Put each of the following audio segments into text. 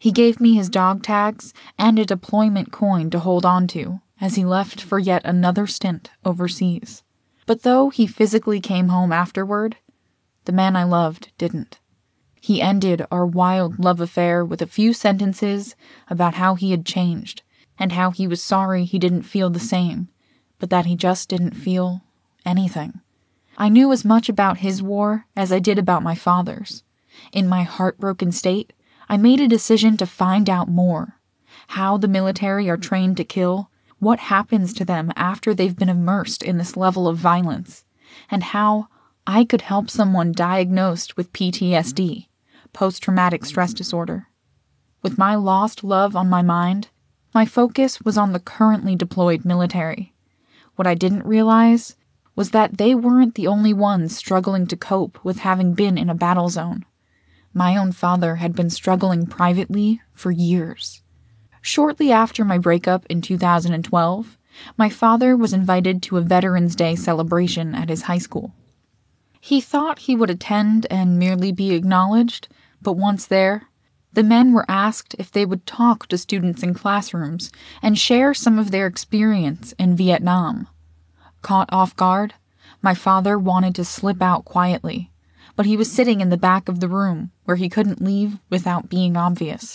He gave me his dog tags and a deployment coin to hold on to as he left for yet another stint overseas. But though he physically came home afterward, the man I loved didn't. He ended our wild love affair with a few sentences about how he had changed and how he was sorry he didn't feel the same, but that he just didn't feel anything. I knew as much about his war as I did about my father's. In my heartbroken state, I made a decision to find out more. How the military are trained to kill, what happens to them after they've been immersed in this level of violence, and how I could help someone diagnosed with PTSD, post-traumatic stress disorder. With my lost love on my mind, my focus was on the currently deployed military. What I didn't realize was that they weren't the only ones struggling to cope with having been in a battle zone. My own father had been struggling privately for years. Shortly after my breakup in 2012, my father was invited to a Veterans Day celebration at his high school. He thought he would attend and merely be acknowledged, but once there, the men were asked if they would talk to students in classrooms and share some of their experience in Vietnam. Caught off guard, my father wanted to slip out quietly, but he was sitting in the back of the room where he couldn't leave without being obvious.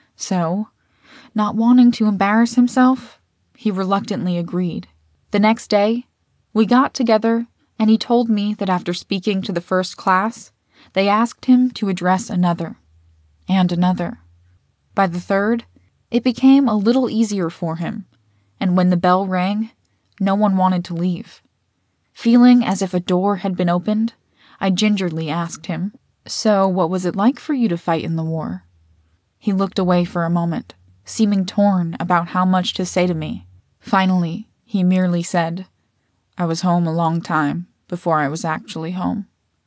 So, not wanting to embarrass himself, he reluctantly agreed. The next day, we got together and he told me that after speaking to the first class, they asked him to address another, and another. By the third, it became a little easier for him, and when the bell rang, no one wanted to leave. Feeling as if a door had been opened, I gingerly asked him, "So what was it like for you to fight in the war?" He looked away for a moment, seeming torn about how much to say to me. Finally, he merely said, "I was home a long time before I was actually home."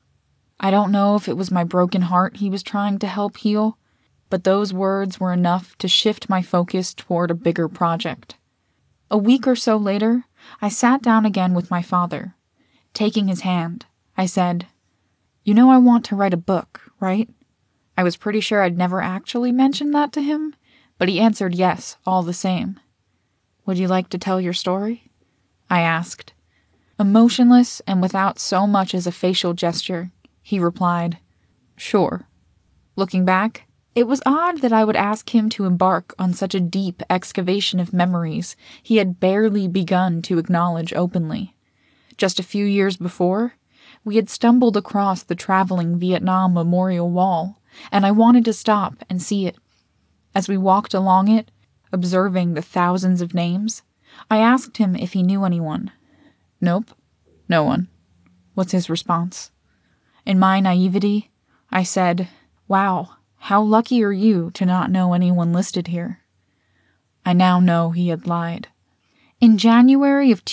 I don't know if it was my broken heart he was trying to help heal, but those words were enough to shift my focus toward a bigger project. A week or so later, I sat down again with my father. Taking his hand, I said, "You know I want to write a book, right?" I was pretty sure I'd never actually mentioned that to him, but he answered yes all the same. "Would you like to tell your story?" I asked. Emotionless and without so much as a facial gesture, he replied, "Sure." Looking back, it was odd that I would ask him to embark on such a deep excavation of memories he had barely begun to acknowledge openly. Just a few years before, we had stumbled across the traveling Vietnam Memorial Wall, and I wanted to stop and see it. As we walked along it, observing the thousands of names, I asked him if he knew anyone. "Nope, no one." was his response. In my naivety, I said, "Wow, how lucky are you to not know anyone listed here?" I now know he had lied. In January of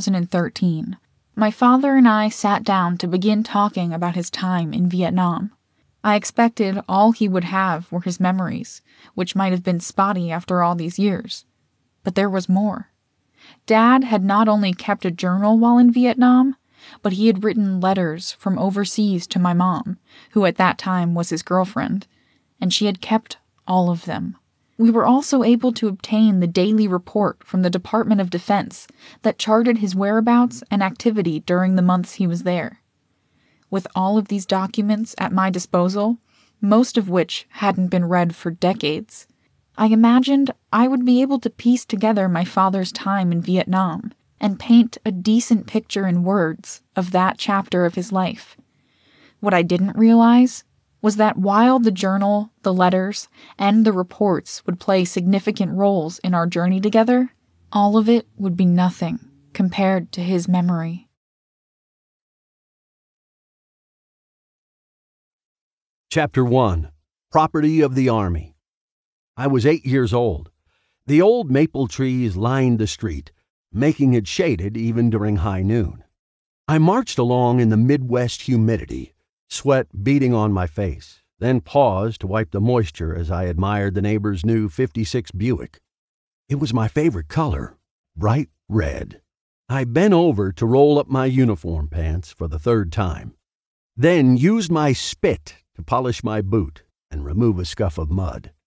2013, my father and I sat down to begin talking about his time in Vietnam. I expected all he would have were his memories, which might have been spotty after all these years. But there was more. Dad had not only kept a journal while in Vietnam, but he had written letters from overseas to my mom, who at that time was his girlfriend, and she had kept all of them. We were also able to obtain the daily report from the Department of Defense that charted his whereabouts and activity during the months he was there. With all of these documents at my disposal, most of which hadn't been read for decades, I imagined I would be able to piece together my father's time in Vietnam and paint a decent picture in words of that chapter of his life. What I didn't realize was that while the journal, the letters, and the reports would play significant roles in our journey together, all of it would be nothing compared to his memory. Chapter 1. Property of the Army. I was 8 years old. The old maple trees lined the street, making it shaded even during high noon. I marched along in the Midwest humidity, sweat beading on my face, then paused to wipe the moisture as I admired the neighbor's new '56 Buick. It was my favorite color, bright red. I bent over to roll up my uniform pants for the third time, then used my spit to polish my boot and remove a scuff of mud.